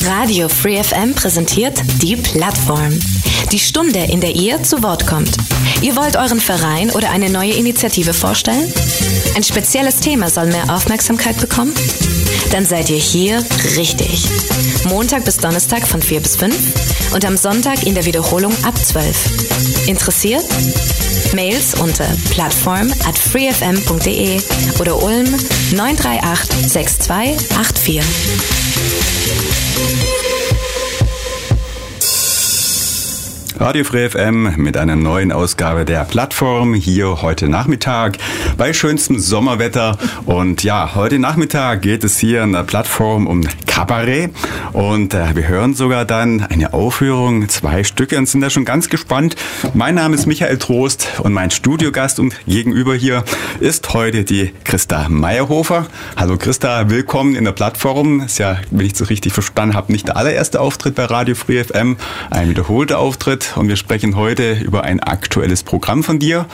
Radio Free FM präsentiert die Plattform. Die Stunde, in der ihr zu Wort kommt. Ihr wollt euren Verein oder eine neue Initiative vorstellen? Ein spezielles Thema soll mehr Aufmerksamkeit bekommen? Dann seid ihr hier richtig. Montag bis Donnerstag von 4 bis 5 und am Sonntag in der Wiederholung ab 12. Interessiert? Mails unter plattform@freefm.de oder Ulm 938 6284. Radio Free FM mit einer neuen Ausgabe der Plattform hier heute Nachmittag bei schönstem Sommerwetter. Und ja, heute Nachmittag geht es hier an der Plattform um Kabarett. Und wir hören sogar dann eine Aufführung, 2 Stücke und sind da schon ganz gespannt. Mein Name ist Michael Trost und mein Studiogast und gegenüber hier ist heute die Christa Meyerhofer. Hallo Christa, willkommen in der Plattform. Ist ja, wenn ich es so richtig verstanden habe, nicht der allererste Auftritt bei Radio Free FM, ein wiederholter Auftritt. Und wir sprechen heute über ein aktuelles Programm von dir.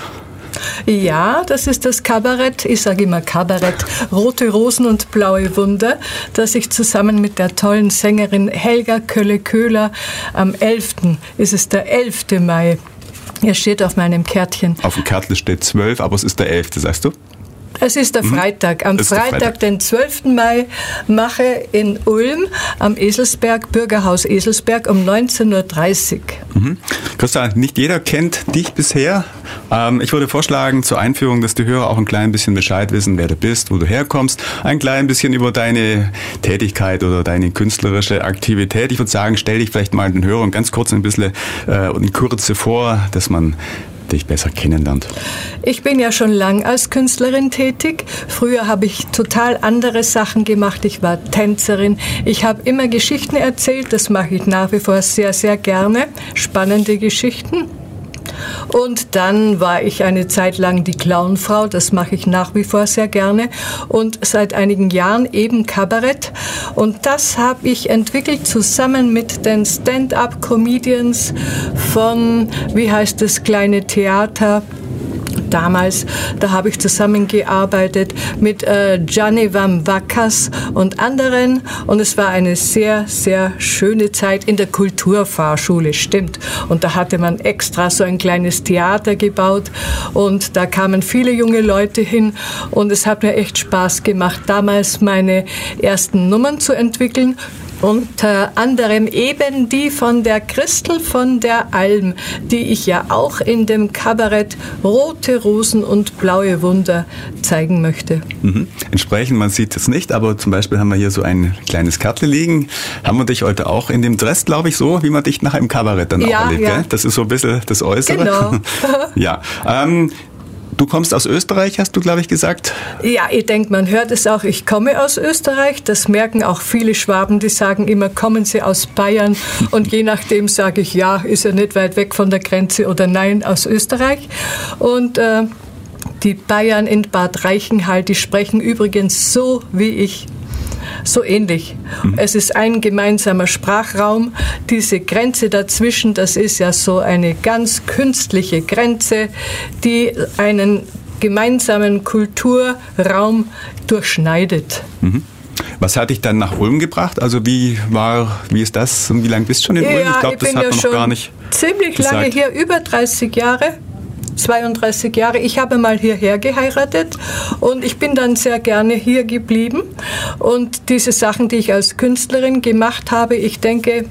Ja, das ist das Kabarett, ich sage immer Kabarett, Rote Rosen und blaue Wunder, das ich zusammen mit der tollen Sängerin Helga Kölle-Köhler am 11., ist es der 11. Mai, er steht auf meinem Kärtchen. Auf dem Kärtchen steht 12, aber es ist der 11., sagst du? Es ist der Freitag. Am Freitag, den 12. Mai, mache in Ulm am Eselsberg, Bürgerhaus Eselsberg um 19.30 Uhr. Christa, nicht jeder kennt dich bisher. Ich würde vorschlagen, zur Einführung, dass die Hörer auch ein klein bisschen Bescheid wissen, wer du bist, wo du herkommst. Ein klein bisschen über deine Tätigkeit oder deine künstlerische Aktivität. Ich würde sagen, stell dich vielleicht mal den Hörern ganz kurz ein bisschen in Kürze vor, dass man dich besser kennenlernt. Ich bin ja schon lang als Künstlerin tätig. Früher habe ich total andere Sachen gemacht. Ich war Tänzerin. Ich habe immer Geschichten erzählt. Das mache ich nach wie vor sehr, sehr gerne. Spannende Geschichten. Und dann war ich eine Zeit lang die Clownfrau, das mache ich nach wie vor sehr gerne und seit einigen Jahren eben Kabarett und das habe ich entwickelt zusammen mit den Stand-up-Comedians von, wie heißt das, Kleine Theater. Damals, da habe ich zusammengearbeitet mit Gianni Vamvakas und anderen und es war eine sehr, sehr schöne Zeit in der Kulturfahrschule, stimmt. Und da hatte man extra so ein kleines Theater gebaut und da kamen viele junge Leute hin und es hat mir echt Spaß gemacht, damals meine ersten Nummern zu entwickeln. Unter anderem eben die von der Christel von der Alm, die ich ja auch in dem Kabarett Rote Rosen und blaue Wunder zeigen möchte. Entsprechend, man sieht es nicht, aber zum Beispiel haben wir hier so ein kleines Kärtchen liegen. Haben wir dich heute auch in dem Dress, glaube ich, so, wie man dich nach einem Kabarett dann auch erlebt, ja. Gell? Das ist so ein bisschen das Äußere. Genau. Ja, du kommst aus Österreich, hast du, glaube ich, gesagt? Ja, ich denke, man hört es auch, ich komme aus Österreich. Das merken auch viele Schwaben, die sagen immer, kommen sie aus Bayern. Und je nachdem sage ich, ja, ist ja nicht weit weg von der Grenze oder nein, aus Österreich. Und die Bayern in Bad Reichenhall, die sprechen übrigens so wie ich. So ähnlich. Es ist ein gemeinsamer Sprachraum. Diese Grenze dazwischen, das ist ja so eine ganz künstliche Grenze, die einen gemeinsamen Kulturraum durchschneidet. Was hat dich dann nach Ulm gebracht? Also wie ist das und wie lange bist du schon in Ulm? Ich glaube, das hat man noch gar nicht ziemlich gesagt. Lange hier, über 30 Jahre. 32 Jahre. Ich habe mal hierher geheiratet und ich bin dann sehr gerne hier geblieben. Und diese Sachen, die ich als Künstlerin gemacht habe, ich denke,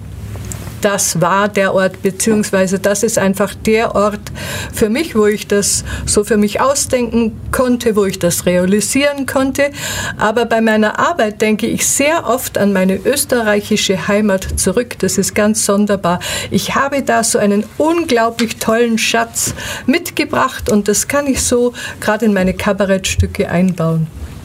das war der Ort, beziehungsweise das ist einfach der Ort für mich, wo ich das so für mich ausdenken konnte, wo ich das realisieren konnte. Aber bei meiner Arbeit denke ich sehr oft an meine österreichische Heimat zurück. Das ist ganz sonderbar. Ich habe da so einen unglaublich tollen Schatz mitgebracht und das kann ich so gerade in meine Kabarettstücke einbauen.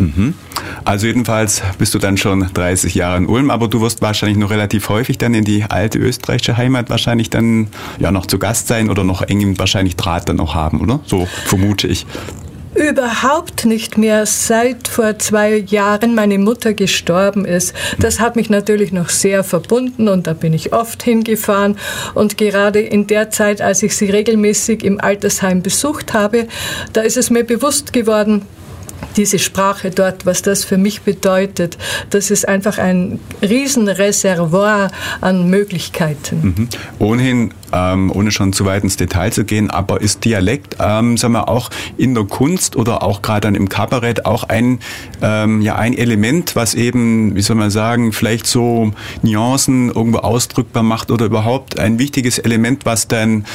Also jedenfalls bist du dann schon 30 Jahre in Ulm, aber du wirst wahrscheinlich noch relativ häufig dann in die alte österreichische Heimat wahrscheinlich dann ja noch zu Gast sein oder noch engen wahrscheinlich Draht dann auch haben, oder? So vermute ich. Überhaupt nicht mehr, seit vor 2 Jahren meine Mutter gestorben ist. Das hat mich natürlich noch sehr verbunden und da bin ich oft hingefahren. Und gerade in der Zeit, als ich sie regelmäßig im Altersheim besucht habe, da ist es mir bewusst geworden, diese Sprache dort, was das für mich bedeutet, das ist einfach ein Riesenreservoir an Möglichkeiten. Ohnehin, ohne schon zu weit ins Detail zu gehen, aber ist Dialekt, sagen wir auch in der Kunst oder auch gerade dann im Kabarett auch ein Element, was eben, wie soll man sagen, vielleicht so Nuancen irgendwo ausdrückbar macht oder überhaupt ein wichtiges Element, was dann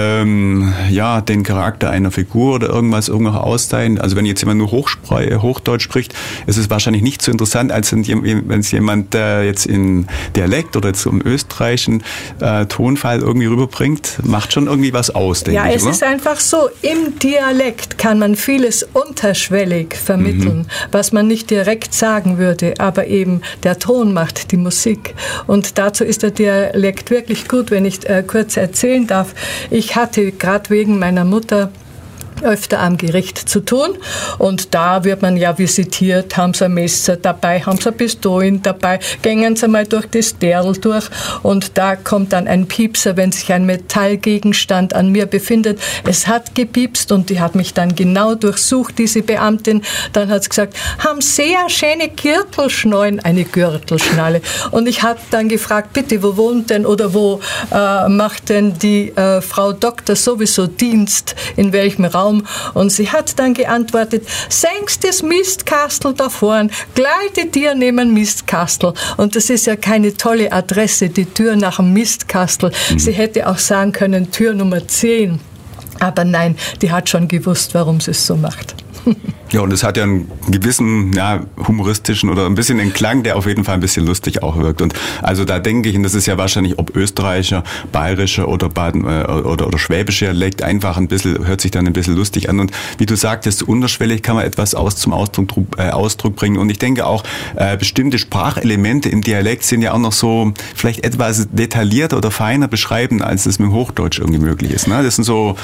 den Charakter einer Figur oder irgendwas irgendwo auszeichnet. Also wenn jetzt jemand nur Hochdeutsch spricht, ist es wahrscheinlich nicht so interessant, als wenn es jemand jetzt in Dialekt oder jetzt im österreichischen Tonfall irgendwie rüberbringt, macht schon irgendwie was aus, denke ich. Ja, es ist einfach so, im Dialekt kann man vieles unterschwellig vermitteln, was man nicht direkt sagen würde, aber eben der Ton macht die Musik. Und dazu ist der Dialekt wirklich gut, wenn ich kurz erzählen darf. Ich hatte gerade wegen meiner Mutter öfter am Gericht zu tun und da wird man ja visitiert, haben sie ein Messer dabei, haben sie Pistolen dabei, gehen sie mal durch das Derl durch und da kommt dann ein Piepser, wenn sich ein Metallgegenstand an mir befindet. Es hat gepiepst und die hat mich dann genau durchsucht, diese Beamtin. Dann hat sie gesagt, haben sehr schöne Gürtelschnallen, eine Gürtelschnalle. Und ich habe dann gefragt, bitte, wo wohnt denn oder wo macht denn die Frau Doktor sowieso Dienst, in welchem Raum? Und sie hat dann geantwortet, senkst das Mistkastel da vorn, gleite dir neben Mistkastel. Und das ist ja keine tolle Adresse, die Tür nach dem Mistkastel. Sie hätte auch sagen können, Tür Nummer 10. Aber nein, die hat schon gewusst, warum sie es so macht. Ja, und es hat ja einen gewissen, humoristischen oder ein bisschen einen Klang, der auf jeden Fall ein bisschen lustig auch wirkt. Und also da denke ich, und das ist ja wahrscheinlich, ob österreichischer, bayerischer oder oder schwäbischer Dialekt, einfach hört sich dann ein bisschen lustig an. Und wie du sagtest, unterschwellig kann man etwas zum Ausdruck bringen. Und ich denke auch, bestimmte Sprachelemente im Dialekt sind ja auch noch so vielleicht etwas detaillierter oder feiner beschreiben, als es mit dem Hochdeutsch irgendwie möglich ist. Ne? Das sind so...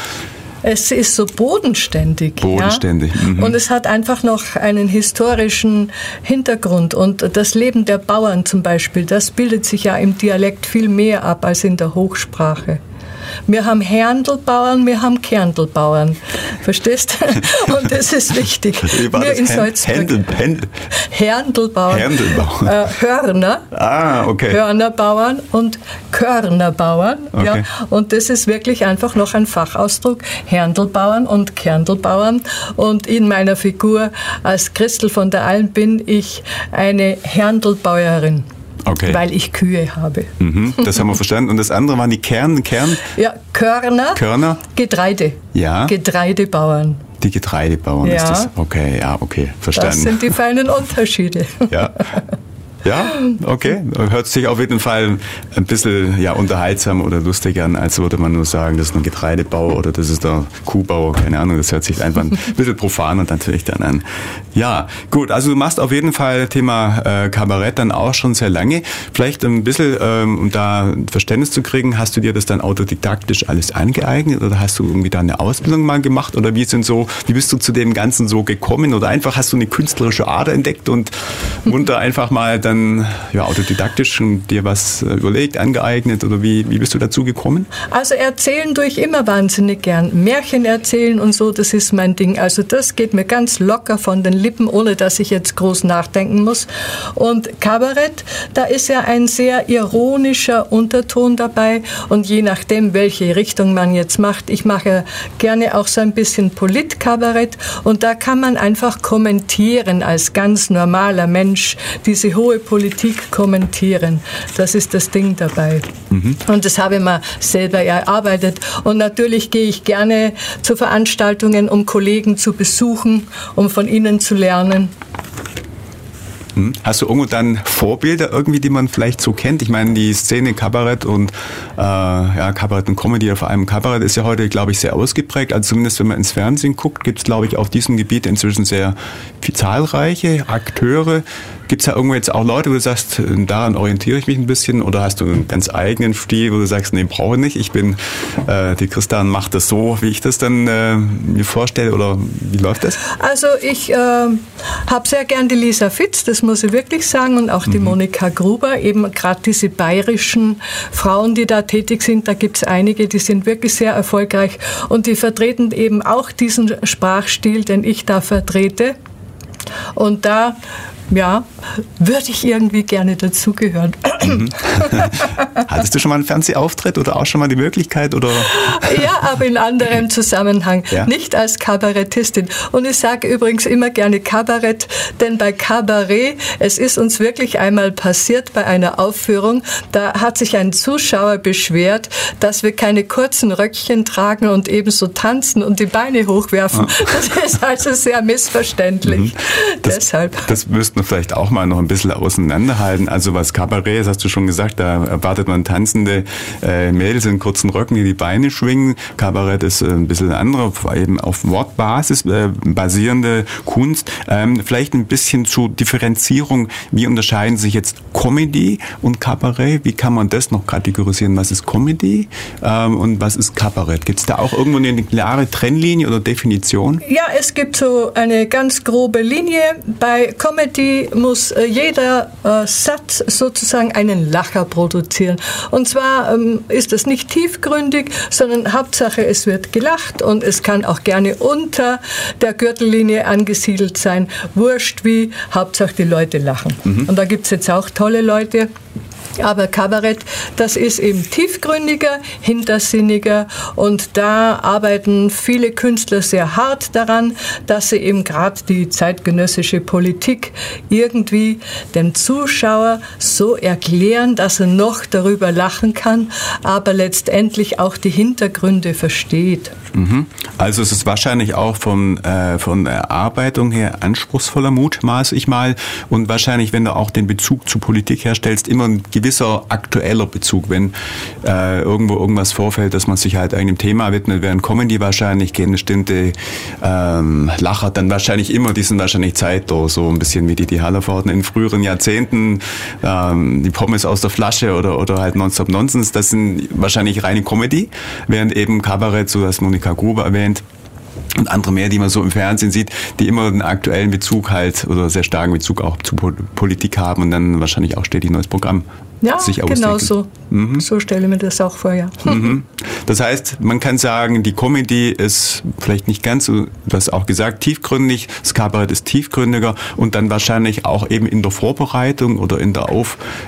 Es ist so bodenständig. Bodenständig. Ja? Und es hat einfach noch einen historischen Hintergrund. Und das Leben der Bauern zum Beispiel, das bildet sich ja im Dialekt viel mehr ab als in der Hochsprache. Wir haben Herndlbauern, wir haben Kerndelbauern. Verstehst du? Und das ist wichtig. Wir in Salzburg. Herndlbauern. Hörner. Okay. Hörnerbauern und Körnerbauern. Okay. Ja. Und das ist wirklich einfach noch ein Fachausdruck. Herndlbauern und Kerndelbauern. Und in meiner Figur als Christel von der Alm bin ich eine Herndlbauerin. Okay. Weil ich Kühe habe. Das haben wir verstanden. Und das andere waren die Kern? Ja, Körner. Getreide. Ja. Getreidebauern. Die Getreidebauern ist das. Okay, verstanden. Das sind die feinen Unterschiede. Ja. Ja, okay. Hört sich auf jeden Fall ein bisschen unterhaltsam oder lustig an, als würde man nur sagen, das ist ein Getreidebau oder das ist der Kuhbau, keine Ahnung. Das hört sich einfach ein bisschen profaner natürlich dann an. Ja, gut. Also du machst auf jeden Fall Thema Kabarett dann auch schon sehr lange. Vielleicht ein bisschen, um da ein Verständnis zu kriegen, hast du dir das dann autodidaktisch alles angeeignet oder hast du irgendwie da eine Ausbildung mal gemacht oder wie bist du zu dem Ganzen so gekommen oder einfach hast du eine künstlerische Ader entdeckt und munter einfach mal dann autodidaktisch dir was überlegt, angeeignet oder wie bist du dazu gekommen? Also erzählen tue ich immer wahnsinnig gern. Märchen erzählen und so, das ist mein Ding. Also das geht mir ganz locker von den Lippen, ohne dass ich jetzt groß nachdenken muss. Und Kabarett, da ist ja ein sehr ironischer Unterton dabei und je nachdem, welche Richtung man jetzt macht, ich mache gerne auch so ein bisschen Politkabarett und da kann man einfach kommentieren als ganz normaler Mensch, diese hohe Politik kommentieren. Das ist das Ding dabei. Und das habe ich mir selber erarbeitet. Und natürlich gehe ich gerne zu Veranstaltungen, um Kollegen zu besuchen, um von ihnen zu lernen. Hast du irgendwo dann Vorbilder irgendwie, die man vielleicht so kennt? Ich meine, die Szene Kabarett und Kabarett und Comedy, vor allem Kabarett ist ja heute, glaube ich, sehr ausgeprägt. Also zumindest, wenn man ins Fernsehen guckt, gibt es, glaube ich, auf diesem Gebiet inzwischen sehr zahlreiche Akteure. Gibt es da irgendwo jetzt auch Leute, wo du sagst, daran orientiere ich mich ein bisschen oder hast du einen ganz eigenen Stil, wo du sagst, nee, brauche ich nicht. Die Christian macht das so, wie ich das dann mir vorstelle oder wie läuft das? Also ich habe sehr gern die Lisa Fitz, das muss ich wirklich sagen, und auch die Monika Gruber, eben gerade diese bayerischen Frauen, die da tätig sind, da gibt es einige, die sind wirklich sehr erfolgreich und die vertreten eben auch diesen Sprachstil, den ich da vertrete. Und da, ja, würde ich irgendwie gerne dazugehören. Hattest du schon mal einen Fernsehauftritt oder auch schon mal die Möglichkeit? Oder? Ja, aber in anderem Zusammenhang, nicht als Kabarettistin. Und ich sage übrigens immer gerne Kabarett, denn bei Kabarett, es ist uns wirklich einmal passiert bei einer Aufführung, da hat sich ein Zuschauer beschwert, dass wir keine kurzen Röckchen tragen und ebenso tanzen und die Beine hochwerfen. Das ist also sehr missverständlich. Deshalb. Das müssten wir vielleicht auch mal noch ein bisschen auseinanderhalten. Also was Kabarett ist, hast du schon gesagt, da erwartet man tanzende Mädels in kurzen Röcken, die Beine schwingen. Kabarett ist ein bisschen andere, eben auf Wortbasis basierende Kunst. Vielleicht ein bisschen zur Differenzierung. Wie unterscheiden sich jetzt Comedy und Kabarett? Wie kann man das noch kategorisieren? Was ist Comedy und was ist Kabarett? Gibt es da auch irgendwo eine klare Trennlinie oder Definition? Ja, es gibt so eine ganz grobe Linie. Bei Comedy muss jeder Satz sozusagen einen Lacher produzieren. Und zwar ist es nicht tiefgründig, sondern Hauptsache es wird gelacht und es kann auch gerne unter der Gürtellinie angesiedelt sein. Wurscht wie, Hauptsache die Leute lachen. Und da gibt es jetzt auch tolle Leute. Aber Kabarett, das ist eben tiefgründiger, hintersinniger und da arbeiten viele Künstler sehr hart daran, dass sie eben gerade die zeitgenössische Politik irgendwie dem Zuschauer so erklären, dass er noch darüber lachen kann, aber letztendlich auch die Hintergründe versteht. Also es ist wahrscheinlich auch von der Erarbeitung her anspruchsvoller, mutmaße ich mal, und wahrscheinlich, wenn du auch den Bezug zur Politik herstellst, immer ein gewisser aktueller Bezug, wenn irgendwo irgendwas vorfällt, dass man sich halt einem Thema widmet, während Comedy wahrscheinlich gehen bestimmte Lacher dann wahrscheinlich immer, die sind wahrscheinlich zeitlos, so ein bisschen wie die Hallervorden in früheren Jahrzehnten, die Pommes aus der Flasche oder halt Nonstop Nonsense, das sind wahrscheinlich reine Comedy, während eben Kabarett, so das Monika Gruber erwähnt, und andere mehr, die man so im Fernsehen sieht, die immer einen aktuellen Bezug halt oder sehr starken Bezug auch zu Politik haben und dann wahrscheinlich auch stetig ein neues Programm sich ausdenken. Genau so. So stelle ich mir das auch vor, ja. Das heißt, man kann sagen, die Comedy ist vielleicht nicht ganz so, du hast auch gesagt, tiefgründig, das Kabarett ist tiefgründiger und dann wahrscheinlich auch eben in der Vorbereitung oder in der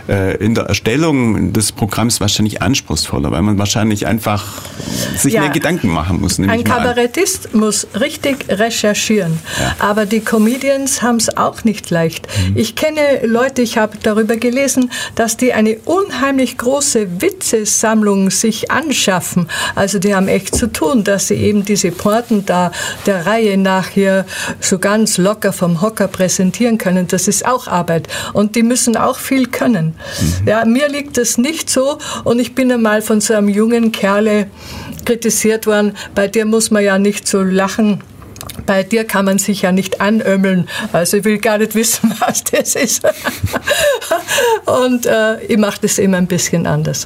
Erstellung des Programms wahrscheinlich anspruchsvoller, weil man wahrscheinlich einfach sich mehr Gedanken machen muss. Ein Kabarettist muss richtig recherchieren, aber die Comedians haben es auch nicht leicht. Ich kenne Leute, ich habe darüber gelesen, dass die eine unheimlich große Witzesammlung sich anschaffen. Also die haben echt zu tun, dass sie eben diese Pointen da der Reihe nach hier so ganz locker vom Hocker präsentieren können. Das ist auch Arbeit. Und die müssen auch viel können. Ja, mir liegt das nicht so. Und ich bin einmal von so einem jungen Kerle kritisiert worden, bei dir muss man ja nicht so lachen. Bei dir kann man sich ja nicht anömmeln. Also ich will gar nicht wissen, was das ist. Und ich mache das immer ein bisschen anders.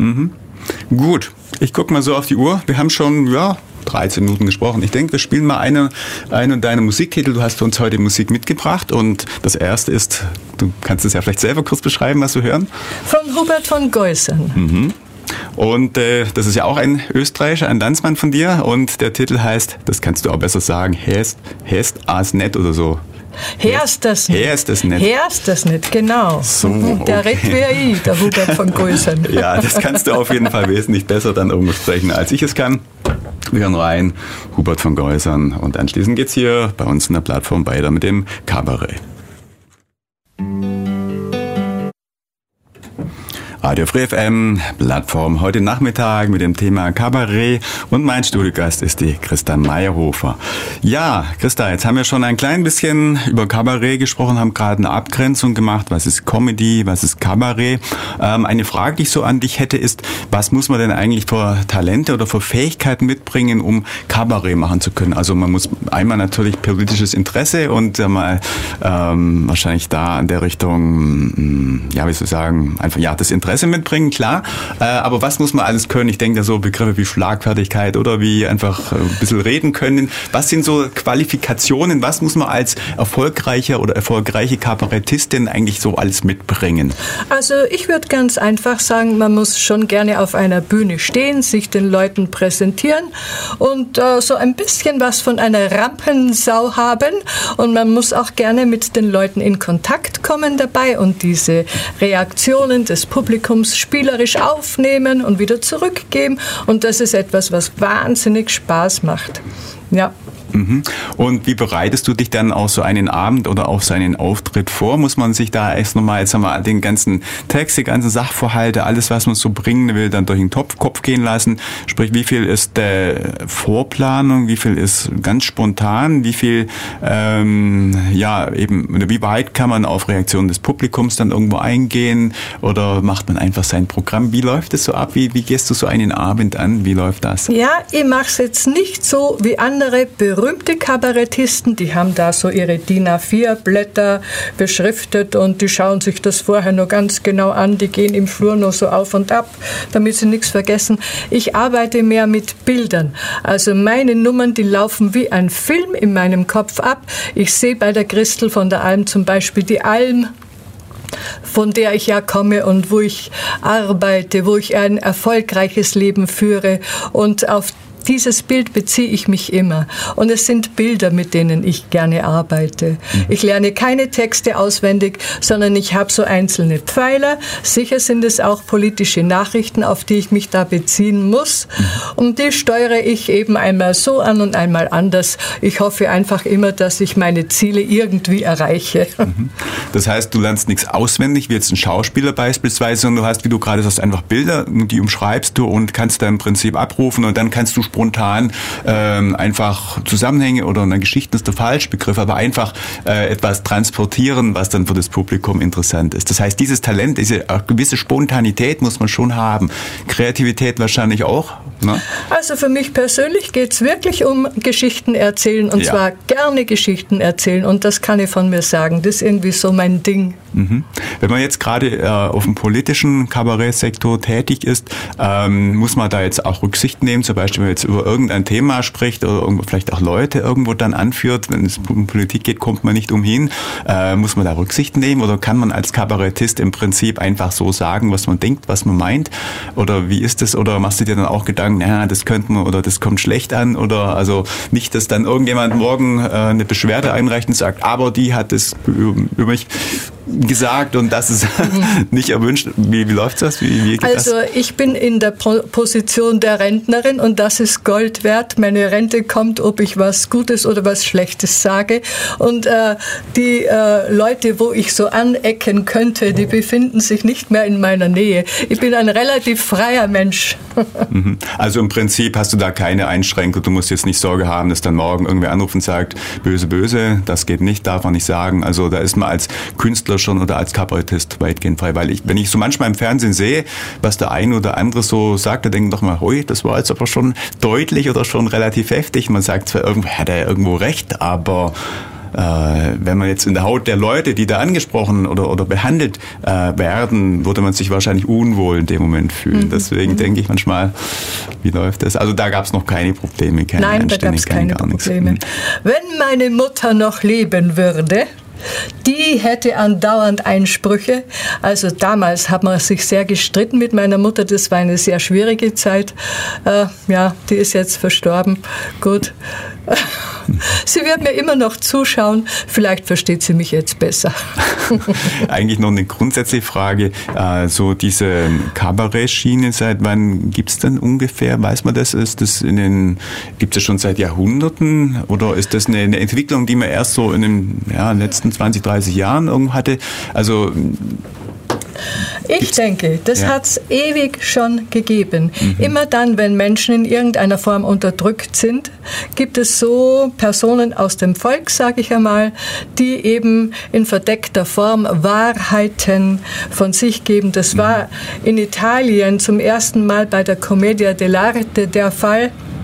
Gut, ich gucke mal so auf die Uhr. Wir haben schon 13 Minuten gesprochen. Ich denke, wir spielen mal einen deiner Musiktitel. Du hast für uns heute Musik mitgebracht und das erste ist, du kannst es ja vielleicht selber kurz beschreiben, was wir hören. Von Hubert von Geusern. Und das ist ja auch ein Österreicher, ein Landsmann von dir und der Titel heißt, das kannst du auch besser sagen, Hest as net oder so. Herst das nicht. Herst das nicht. Herst das nicht, genau. So, der redet wie ich, der Hubert von Geusern. Ja, das kannst du auf jeden Fall wesentlich besser dann irgendwo sprechen, als ich es kann. Wir hören rein, Hubert von Geusern und anschließend geht's hier bei uns in der Plattform weiter mit dem Kabarett. Radio Free FM, Plattform heute Nachmittag mit dem Thema Kabarett und mein Studiogast ist die Christa Meyerhofer. Ja, Christa, jetzt haben wir schon ein klein bisschen über Kabarett gesprochen, haben gerade eine Abgrenzung gemacht, was ist Comedy, was ist Kabarett. Eine Frage, die ich so an dich hätte, ist, was muss man denn eigentlich für Talente oder für Fähigkeiten mitbringen, um Kabarett machen zu können? Also man muss einmal natürlich politisches Interesse und wahrscheinlich da in der Richtung ja, wie soll ich sagen, einfach ja das Interesse mitbringen, klar. Aber was muss man alles können? Ich denke da so Begriffe wie Schlagfertigkeit oder wie einfach ein bisschen reden können. Was sind so Qualifikationen? Was muss man als erfolgreicher oder erfolgreiche Kabarettistin eigentlich so alles mitbringen? Also ich würde ganz einfach sagen, man muss schon gerne auf einer Bühne stehen, sich den Leuten präsentieren und so ein bisschen was von einer Rampensau haben. Und man muss auch gerne mit den Leuten in Kontakt kommen dabei und diese Reaktionen des Publikums spielerisch aufnehmen und wieder zurückgeben. Und das ist etwas, was wahnsinnig Spaß macht. Ja. Und wie bereitest du dich dann auf so einen Abend oder auf so einen Auftritt vor? Muss man sich da erst nochmal, jetzt haben wir den ganzen Text, die ganzen Sachverhalte, alles, was man so bringen will, dann durch den Kopf gehen lassen? Sprich, wie viel ist Vorplanung, wie viel ist ganz spontan, wie viel, wie weit kann man auf Reaktionen des Publikums dann irgendwo eingehen oder macht man einfach sein Programm? Wie läuft es so ab? Wie gehst du so einen Abend an? Wie läuft das? Ja, ich mache es jetzt nicht so wie andere berühmte Kabarettisten, die haben da so ihre DIN A4-Blätter beschriftet und die schauen sich das vorher noch ganz genau an, die gehen im Flur noch so auf und ab, damit sie nichts vergessen. Ich arbeite mehr mit Bildern. Also meine Nummern, die laufen wie ein Film in meinem Kopf ab. Ich sehe bei der Christel von der Alm zum Beispiel die Alm, von der ich ja komme und wo ich arbeite, wo ich ein erfolgreiches Leben führe, und auf dieses Bild beziehe ich mich immer. Und es sind Bilder, mit denen ich gerne arbeite. Ich lerne keine Texte auswendig, sondern ich habe so einzelne Pfeiler. Sicher sind es auch politische Nachrichten, auf die ich mich da beziehen muss. Und die steuere ich eben einmal so an und einmal anders. Ich hoffe einfach immer, dass ich meine Ziele irgendwie erreiche. Das heißt, du lernst nichts auswendig, wie jetzt ein Schauspieler beispielsweise, sondern du hast, wie du gerade sagst, einfach Bilder, die umschreibst du und kannst dann im Prinzip abrufen und dann kannst du spontan einfach Zusammenhänge oder eine Geschichte ist der falsche Begriff, aber einfach etwas transportieren, was dann für das Publikum interessant ist. Das heißt, dieses Talent, diese gewisse Spontanität muss man schon haben. Kreativität wahrscheinlich auch, ne? Also für mich persönlich geht es wirklich um Geschichten erzählen und zwar gerne Geschichten erzählen, und das kann ich von mir sagen. Das ist irgendwie so mein Ding. Wenn man jetzt gerade auf dem politischen Kabarettsektor tätig ist, muss man da jetzt auch Rücksicht nehmen, zum Beispiel, wenn man jetzt über irgendein Thema spricht oder irgendwo vielleicht auch Leute irgendwo dann anführt, wenn es um Politik geht, kommt man nicht umhin. Muss man da Rücksicht nehmen oder kann man als Kabarettist im Prinzip einfach so sagen, was man denkt, was man meint? Oder wie ist das? Oder machst du dir dann auch Gedanken, ja, das könnte man oder das kommt schlecht an? Oder also nicht, dass dann irgendjemand morgen eine Beschwerde einreicht und sagt, aber die hat es über mich gesagt und das ist nicht erwünscht. Wie läuft das? Wie geht also das? Ich bin in der Position der Rentnerin und das ist Gold wert. Meine Rente kommt, ob ich was Gutes oder was Schlechtes sage. Und die Leute, wo ich so anecken könnte, die befinden sich nicht mehr in meiner Nähe. Ich bin ein relativ freier Mensch. Also im Prinzip hast du da keine Einschränkung. Du musst jetzt nicht Sorge haben, dass dann morgen irgendwer anruft und sagt, böse, böse, das geht nicht, darf man nicht sagen. Also da ist man als Künstler schon oder als Kabarettist weitgehend frei. Weil wenn ich so manchmal im Fernsehen sehe, was der eine oder andere so sagt, da denke ich doch mal, hui, das war jetzt aber schon deutlich oder schon relativ heftig. Man sagt zwar, hat er irgendwo recht, aber wenn man jetzt in der Haut der Leute, die da angesprochen oder behandelt werden, würde man sich wahrscheinlich unwohl in dem Moment fühlen. Deswegen denke ich manchmal, wie läuft das? Also da gab es noch keine Probleme, keine Nein, da gab es keine Probleme. Wenn meine Mutter noch leben würde, die hätte andauernd Einsprüche. Also damals hat man sich sehr gestritten mit meiner Mutter. Das war eine sehr schwierige Zeit. Die ist jetzt verstorben. Gut. Sie wird mir immer noch zuschauen. Vielleicht versteht sie mich jetzt besser. Eigentlich noch eine grundsätzliche Frage. So diese Kabarett-Schiene, seit wann gibt es denn ungefähr? Weiß man das? Gibt es schon seit Jahrhunderten? Oder ist das eine Entwicklung, die man erst so in den letzten 20, 30 Jahren irgendwo hatte? Also ich denke, das hat es ewig schon gegeben. Immer dann, wenn Menschen in irgendeiner Form unterdrückt sind, gibt es so Personen aus dem Volk, sage ich einmal, die eben in verdeckter Form Wahrheiten von sich geben. Das war in Italien zum ersten Mal bei der Commedia dell'arte der Fall.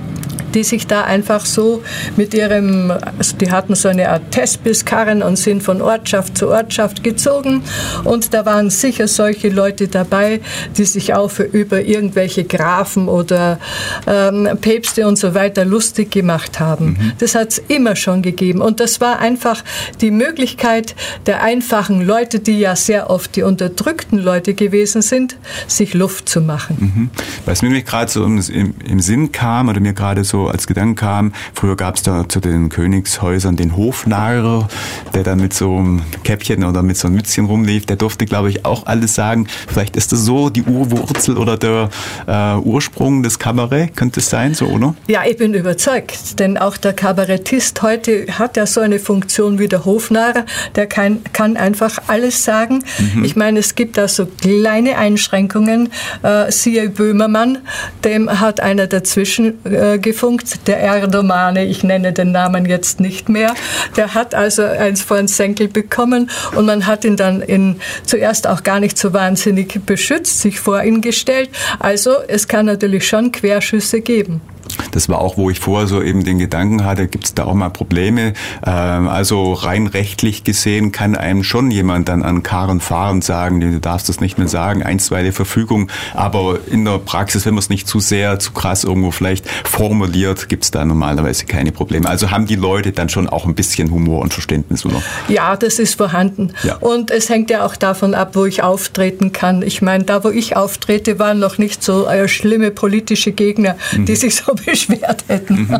die sich da einfach so mit ihrem, also die hatten so eine Art Thespis-Karren und sind von Ortschaft zu Ortschaft gezogen. Und da waren sicher solche Leute dabei, die sich auch über irgendwelche Grafen oder Päpste und so weiter lustig gemacht haben. Das hat es immer schon gegeben. Und das war einfach die Möglichkeit der einfachen Leute, die ja sehr oft die unterdrückten Leute gewesen sind, sich Luft zu machen. Was mir gerade so im Sinn kam oder mir gerade so als Gedanke kam, früher gab es da zu den Königshäusern den Hofnarr, der dann mit so einem Käppchen oder mit so einem Mützchen rumlief, der durfte, glaube ich, auch alles sagen. Vielleicht ist das so die Urwurzel oder der Ursprung des Kabarett, könnte es sein, so, oder? Ja, ich bin überzeugt, denn auch der Kabarettist heute hat ja so eine Funktion wie der Hofnarr, der kann einfach alles sagen. Ich meine, es gibt da so kleine Einschränkungen. Siehe Böhmermann, dem hat einer dazwischen gefunkt, der Erdomane, ich nenne den Namen jetzt nicht mehr, der hat also eins vor den Senkel bekommen und man hat ihn dann zuerst auch gar nicht so wahnsinnig beschützt, sich vor ihn gestellt. Also es kann natürlich schon Querschüsse geben. Das war auch, wo ich vorher so eben den Gedanken hatte, gibt es da auch mal Probleme? Also rein rechtlich gesehen kann einem schon jemand dann an Karren fahren sagen, du darfst das nicht mehr sagen, einstweilige Verfügung. Aber in der Praxis, wenn man es nicht zu sehr, zu krass irgendwo vielleicht formuliert, gibt es da normalerweise keine Probleme. Also haben die Leute dann schon auch ein bisschen Humor und Verständnis, oder? Ja, das ist vorhanden. Ja. Und es hängt ja auch davon ab, wo ich auftreten kann. Ich meine, da, wo ich auftrete, waren noch nicht so schlimme politische Gegner, die sich so beschwert hätten.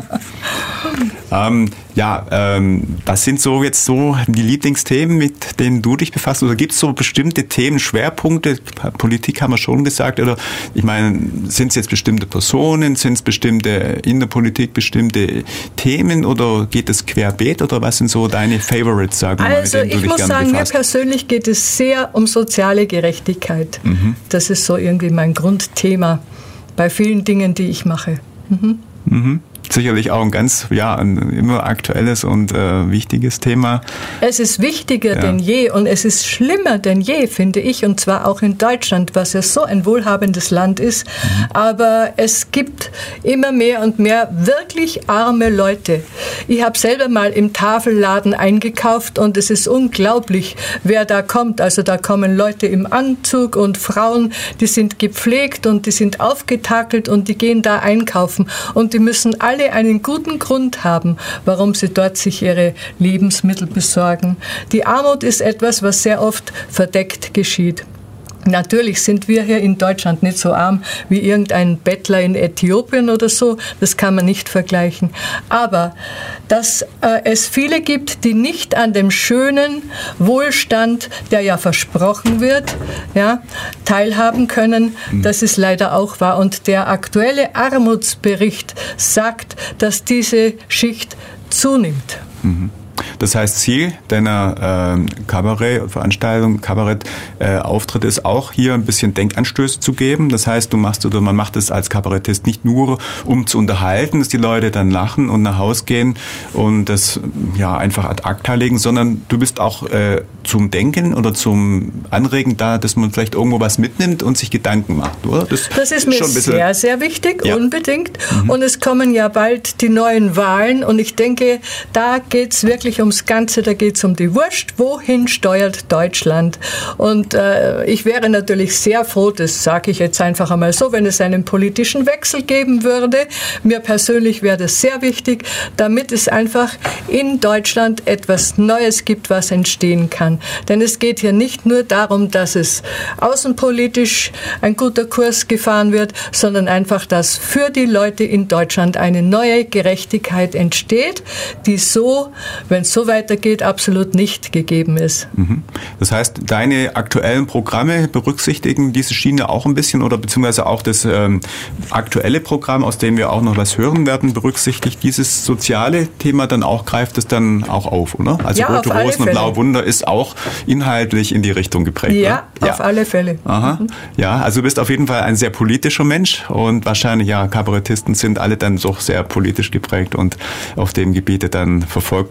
Was sind so jetzt so die Lieblingsthemen, mit denen du dich befasst? Oder gibt es so bestimmte Themen, Schwerpunkte? Politik haben wir schon gesagt. Oder ich meine, sind es jetzt bestimmte Personen? Sind es in der Politik bestimmte Themen? Oder geht es querbeet? Oder was sind so deine Favorites, sagen wir mal, mit denen du dich gerne befasst? Also ich muss sagen, mir persönlich geht es sehr um soziale Gerechtigkeit. Das ist so irgendwie mein Grundthema bei vielen Dingen, die ich mache. Sicherlich auch ein ganz, ein immer aktuelles und wichtiges Thema. Es ist wichtiger denn je und es ist schlimmer denn je, finde ich, und zwar auch in Deutschland, was ja so ein wohlhabendes Land ist. Aber es gibt immer mehr und mehr wirklich arme Leute. Ich habe selber mal im Tafelladen eingekauft und es ist unglaublich, wer da kommt. Also da kommen Leute im Anzug und Frauen, die sind gepflegt und die sind aufgetakelt und die gehen da einkaufen und die müssen alle einen guten Grund haben, warum sie dort sich ihre Lebensmittel besorgen. Die Armut ist etwas, was sehr oft verdeckt geschieht. Natürlich sind wir hier in Deutschland nicht so arm wie irgendein Bettler in Äthiopien oder so. Das kann man nicht vergleichen. Aber dass es viele gibt, die nicht an dem schönen Wohlstand, der ja versprochen wird, teilhaben können, das ist leider auch wahr. Und der aktuelle Armutsbericht sagt, dass diese Schicht zunimmt. Das heißt, Ziel deiner Kabarettveranstaltung, Kabarettauftritt ist auch hier ein bisschen Denkanstöße zu geben. Das heißt, man macht es als Kabarettist nicht nur, um zu unterhalten, dass die Leute dann lachen und nach Hause gehen und das einfach ad acta legen, sondern du bist auch zum Denken oder zum Anregen da, dass man vielleicht irgendwo was mitnimmt und sich Gedanken macht, oder? Das ist mir schon sehr, sehr wichtig, unbedingt. Und es kommen ja bald die neuen Wahlen und ich denke, da geht es wirklich ums Ganze, da geht es um die Wurst, wohin steuert Deutschland? Und ich wäre natürlich sehr froh, das sage ich jetzt einfach einmal so, wenn es einen politischen Wechsel geben würde. Mir persönlich wäre das sehr wichtig, damit es einfach in Deutschland etwas Neues gibt, was entstehen kann. Denn es geht hier nicht nur darum, dass es außenpolitisch ein guter Kurs gefahren wird, sondern einfach, dass für die Leute in Deutschland eine neue Gerechtigkeit entsteht, die so, wenn es so weitergeht, absolut nicht gegeben ist. Das heißt, deine aktuellen Programme berücksichtigen diese Schiene auch ein bisschen oder beziehungsweise auch das aktuelle Programm, aus dem wir auch noch was hören werden, berücksichtigt dieses soziale Thema dann auch, greift es dann auch auf, oder? Also Rote Rosen und Blaue Wunder ist auch inhaltlich in die Richtung geprägt. Ja, auf alle Fälle. Aha. Ja, also du bist auf jeden Fall ein sehr politischer Mensch und wahrscheinlich, Kabarettisten sind alle dann doch sehr politisch geprägt und auf dem Gebiete dann verfolgt man tagtäglich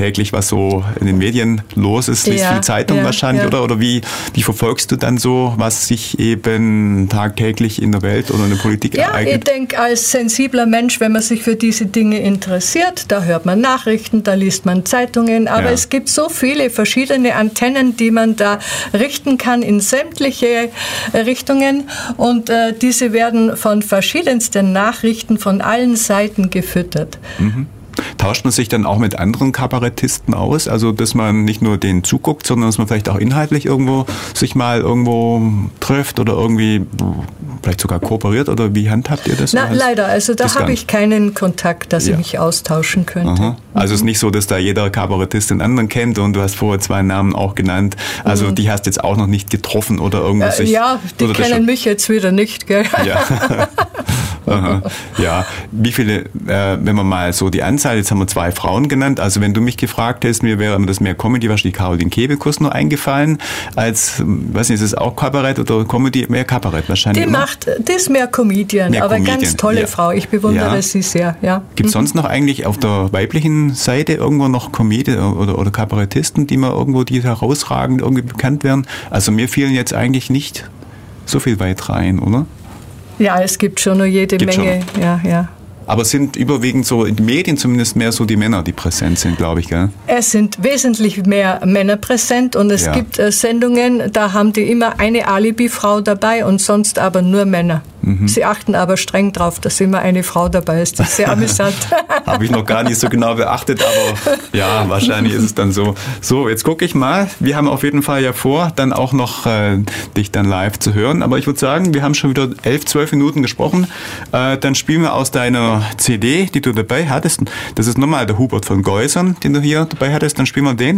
tagtäglich, was so in den Medien los ist, liest viel Zeitung wahrscheinlich, oder wie verfolgst du dann so, was sich eben tagtäglich in der Welt oder in der Politik ereignet? Ja, ich denke, als sensibler Mensch, wenn man sich für diese Dinge interessiert, da hört man Nachrichten, da liest man Zeitungen, aber es gibt so viele verschiedene Antennen, die man da richten kann in sämtliche Richtungen, und diese werden von verschiedensten Nachrichten von allen Seiten gefüttert. Mhm. Tauscht man sich dann auch mit anderen Kabarettisten aus? Also, dass man nicht nur denen zuguckt, sondern dass man vielleicht auch inhaltlich sich mal irgendwo trifft oder irgendwie vielleicht sogar kooperiert? Oder wie handhabt ihr das? Leider. Also da habe ich keinen Kontakt, dass ich mich austauschen könnte. Aha. Also es ist nicht so, dass da jeder Kabarettist den anderen kennt, und du hast vorher 2 Namen auch genannt. Also die hast jetzt auch noch nicht getroffen oder irgendwas? Die kennen mich jetzt wieder nicht, gell? Ja. Aha. Ja, wie viele, wenn man mal so die Anzahl, jetzt haben wir 2 Frauen genannt, also wenn du mich gefragt hättest, mir wäre das mehr Comedy, wahrscheinlich die Caroline Kebekus nur eingefallen, als, weiß nicht, ist es auch Kabarett oder Comedy? Mehr Kabarett wahrscheinlich. Die ist mehr Comedian, aber ganz tolle Frau, ich bewundere sie sehr. Ja. Gibt es sonst noch eigentlich auf der weiblichen Seite irgendwo noch Comedian oder Kabarettisten, die herausragend irgendwie bekannt werden? Also mir fielen jetzt eigentlich nicht so viel weit rein, oder? Ja, es gibt schon noch jede Menge. Ja. Aber es sind überwiegend so in den Medien zumindest mehr so die Männer, die präsent sind, glaube ich, gell? Es sind wesentlich mehr Männer präsent, und es gibt Sendungen, da haben die immer eine Alibi-Frau dabei und sonst aber nur Männer. Mhm. Sie achten aber streng drauf, dass immer eine Frau dabei ist. Das ist sehr amüsant. Habe ich noch gar nicht so genau beachtet, aber ja, wahrscheinlich ist es dann so. So, jetzt gucke ich mal. Wir haben auf jeden Fall ja vor, dann auch noch dich dann live zu hören. Aber ich würde sagen, wir haben schon wieder 11, 12 Minuten gesprochen. Dann spielen wir aus deiner CD, die du dabei hattest. Das ist nochmal der Hubert von Geusern, den du hier dabei hattest. Dann spielen wir den.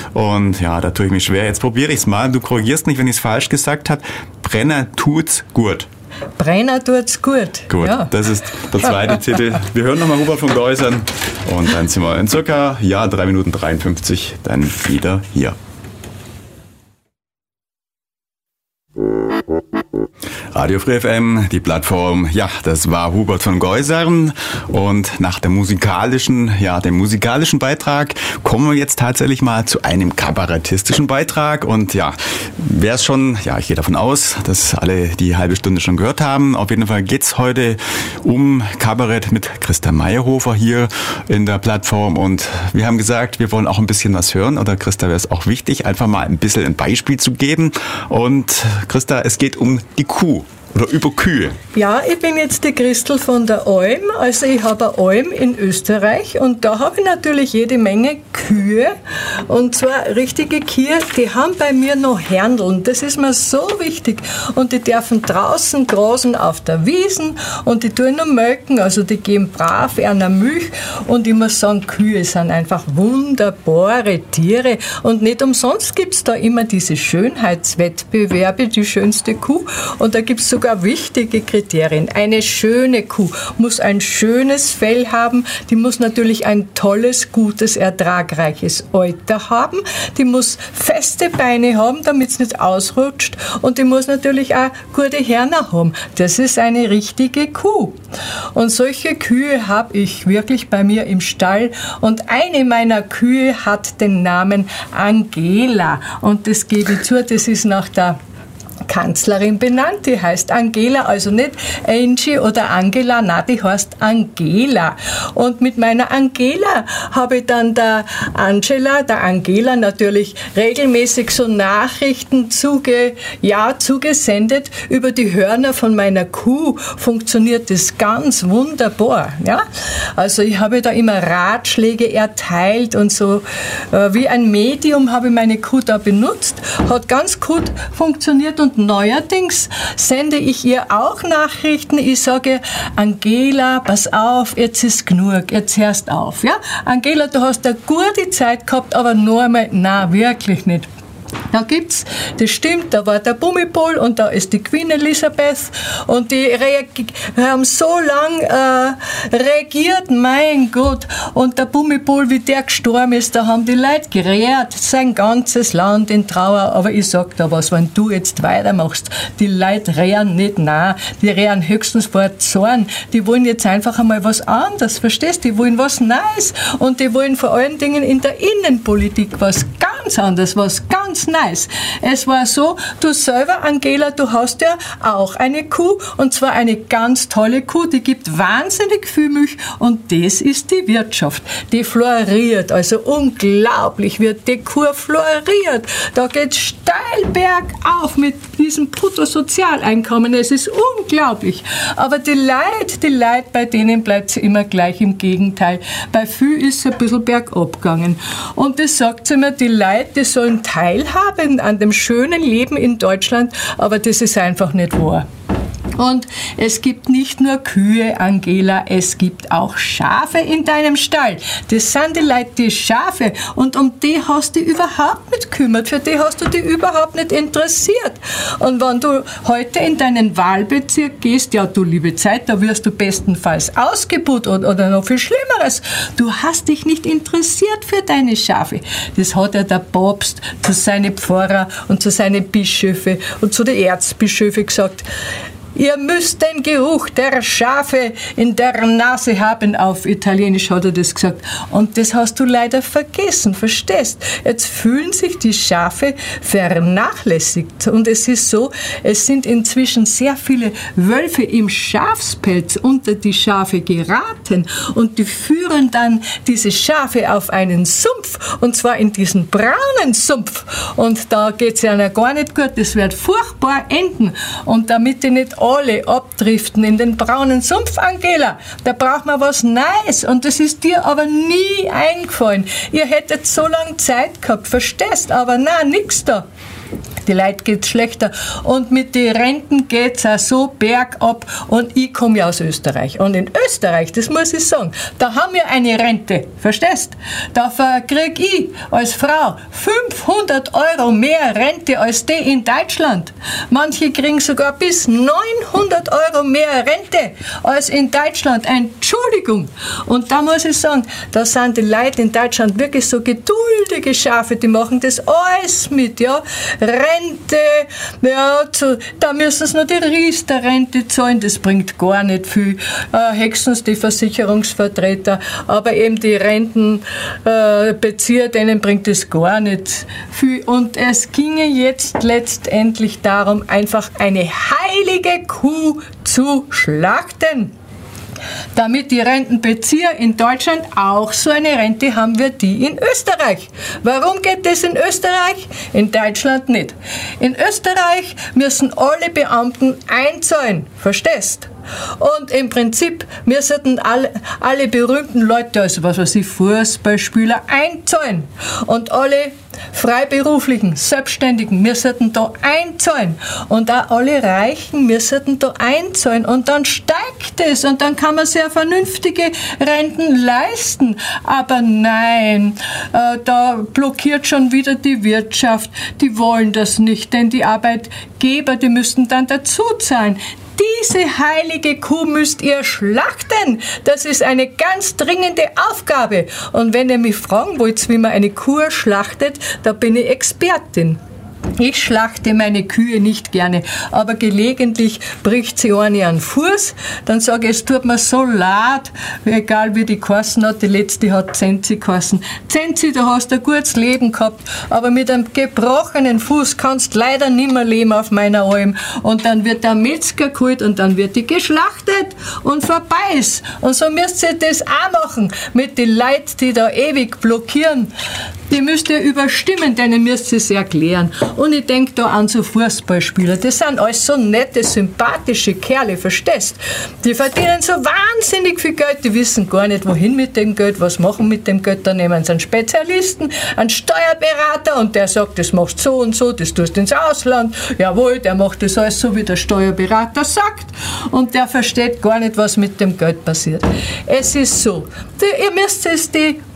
Und ja, da tue ich mich schwer. Jetzt probiere ich es mal. Du korrigierst mich, wenn ich es falsch gesagt habe. Brenner tut's gut. Brenner tut's gut. Gut, das ist der zweite Titel. Wir hören nochmal Hubert von Geusern, und dann sind wir in circa 3 Minuten 53 dann wieder hier. Radio Free FM, die Plattform, das war Hubert von Geusern, und nach dem musikalischen Beitrag kommen wir jetzt tatsächlich mal zu einem kabarettistischen Beitrag, und wer es schon, ich gehe davon aus, dass alle die halbe Stunde schon gehört haben. Auf jeden Fall geht's heute um Kabarett mit Christa Meyerhofer hier in der Plattform, und wir haben gesagt, wir wollen auch ein bisschen was hören, oder Christa, wäre es auch wichtig, einfach mal ein bisschen ein Beispiel zu geben. Und Christa, es geht um die Kuh. Oder über Kühe. Ja, ich bin jetzt die Christel von der Alm. Also ich habe eine Alm in Österreich, und da habe ich natürlich jede Menge Kühe. Und zwar richtige Kühe, die haben bei mir noch Herndeln. Das ist mir so wichtig. Und die dürfen draußen grasen auf der Wiesen, und die tun noch melken. Also die geben brav einer Milch. Und ich muss sagen, Kühe sind einfach wunderbare Tiere. Und nicht umsonst gibt es da immer diese Schönheitswettbewerbe, die schönste Kuh. Und da gibt es sogar wichtige Kriterien. Eine schöne Kuh muss ein schönes Fell haben, die muss natürlich ein tolles, gutes, ertragreiches Alter haben, die muss feste Beine haben, damit es nicht ausrutscht, und die muss natürlich auch gute Hörner haben. Das ist eine richtige Kuh. Und solche Kühe habe ich wirklich bei mir im Stall, und eine meiner Kühe hat den Namen Angela, und das gebe ich zu, das ist nach der Kanzlerin benannt, die heißt Angela, also nicht Angie oder Angela, nein, die heißt Angela. Und mit meiner Angela habe ich dann der Angela natürlich regelmäßig so Nachrichten zugesendet. Über die Hörner von meiner Kuh funktioniert das ganz wunderbar. Ja? Also ich habe da immer Ratschläge erteilt, und so wie ein Medium habe ich meine Kuh da benutzt, hat ganz gut funktioniert, und neuerdings sende ich ihr auch Nachrichten. Ich sage, Angela, pass auf, jetzt ist genug, jetzt hörst auf. Ja? Angela, du hast eine gute Zeit gehabt, aber nur einmal, nein, wirklich nicht. Da gibt's, das stimmt, da war der Bhumipol und da ist die Queen Elizabeth und die haben so lang regiert, mein Gott. Und der Bhumipol, wie der gestorben ist, da haben die Leute gerät, sein ganzes Land in Trauer. Aber ich sag da was, wenn du jetzt weitermachst, die Leute rehren nicht nach, die rehren höchstens vor Zorn. Die wollen jetzt einfach einmal was anderes, verstehst du? Die wollen was Neues und die wollen vor allen Dingen in der Innenpolitik was ganz anderes, was ganz Neues. Es war so, du selber, Angela, du hast ja auch eine Kuh und zwar eine ganz tolle Kuh, die gibt wahnsinnig viel Milch und das ist die Wirtschaft. Die floriert, also unglaublich wird die Kuh floriert. Da geht's steil bergauf mit diesem Bruttosozialeinkommen. Es ist unglaublich. Aber die Leute, bei denen bleibt sie immer gleich, im Gegenteil. Bei viel ist es ein bisschen bergab gegangen. Und das sagt sie mir, die Leute, die sollen teilhaben an dem schönen Leben in Deutschland, aber das ist einfach nicht wahr. Und es gibt nicht nur Kühe, Angela, es gibt auch Schafe in deinem Stall. Das sind die Leute, die Schafe. Und um die hast du dich überhaupt nicht gekümmert. Für die hast du dich überhaupt nicht interessiert. Und wenn du heute in deinen Wahlbezirk gehst, ja, du liebe Zeit, da wirst du bestenfalls ausgebuht oder noch viel Schlimmeres. Du hast dich nicht interessiert für deine Schafe. Das hat ja der Papst zu seinen Pfarrer und zu seinen Bischöfe und zu den Erzbischöfen gesagt. Ihr müsst den Geruch der Schafe in der Nase haben, auf Italienisch hat er das gesagt. Und das hast du leider vergessen, verstehst? Jetzt fühlen sich die Schafe vernachlässigt. Und es ist so, es sind inzwischen sehr viele Wölfe im Schafspelz unter die Schafe geraten. Und die führen dann diese Schafe auf einen Sumpf. Und zwar in diesen braunen Sumpf. Und da geht's ja noch gar nicht gut. Das wird furchtbar enden. Und damit die nicht alle abdriften in den braunen Sumpf, Angela, da braucht man was Neues und das ist dir aber nie eingefallen. Ihr hättet so lange Zeit gehabt, verstehst, aber nein, nix da. Die Leute geht's schlechter und mit den Renten geht's auch so bergab und ich komme ja aus Österreich und in Österreich, das muss ich sagen, da haben wir eine Rente, verstehst? Da krieg ich als Frau 500 € mehr Rente als die in Deutschland. Manche kriegen sogar bis 900 € mehr Rente als in Deutschland. Entschuldigung. Und da muss ich sagen, da sind die Leute in Deutschland wirklich so geduldige Schafe, die machen das alles mit, ja. Rente, ja, da müssen sie noch die Riester-Rente zahlen, das bringt gar nicht viel. Höchstens die Versicherungsvertreter, aber eben die Rentenbezieher, denen bringt es gar nicht viel. Und es ginge jetzt letztendlich darum, einfach eine heilige Kuh zu schlachten. Damit die Rentenbezieher in Deutschland auch so eine Rente haben wir die in Österreich. Warum geht das in Österreich? In Deutschland nicht. In Österreich müssen alle Beamten einzahlen, verstehst? Und im Prinzip müssen alle berühmten Leute, also was weiß ich, Fußballspieler, einzahlen. Und alle Freiberuflichen, Selbstständigen müssen da einzahlen. Und auch alle Reichen müssen da einzahlen. Und dann steigt es und dann kann man sehr vernünftige Renten leisten. Aber nein, da blockiert schon wieder die Wirtschaft. Die wollen das nicht, denn die Arbeitgeber, die müssten dann dazu zahlen. Diese heilige Kuh müsst ihr schlachten. Das ist eine ganz dringende Aufgabe. Und wenn ihr mich fragen wollt, wie man eine Kuh schlachtet, da bin ich Expertin. Ich schlachte meine Kühe nicht gerne, aber gelegentlich bricht sie eine an den Fuß, dann sage ich, es tut mir so leid, egal wie die geheißen hat, die letzte hat Zenzi geheißen. Zenzi, du hast ein gutes Leben gehabt, aber mit einem gebrochenen Fuß kannst leider nicht mehr leben auf meiner Alm. Und dann wird der Metzger geholt und dann wird die geschlachtet und vorbei ist. Und so müsst ihr das auch machen mit den Leuten, die da ewig blockieren. Die müsst ihr überstimmen, denen müsst ihr es erklären. Und ich denke da an so Fußballspieler, das sind alles so nette, sympathische Kerle, verstehst? Die verdienen so wahnsinnig viel Geld, die wissen gar nicht, wohin mit dem Geld, was machen mit dem Geld. Da nehmen sie einen Spezialisten, einen Steuerberater und der sagt, das machst so und so, das tust ins Ausland. Jawohl, der macht das alles so, wie der Steuerberater sagt. Und der versteht gar nicht, was mit dem Geld passiert. Es ist so, ihr müsst es die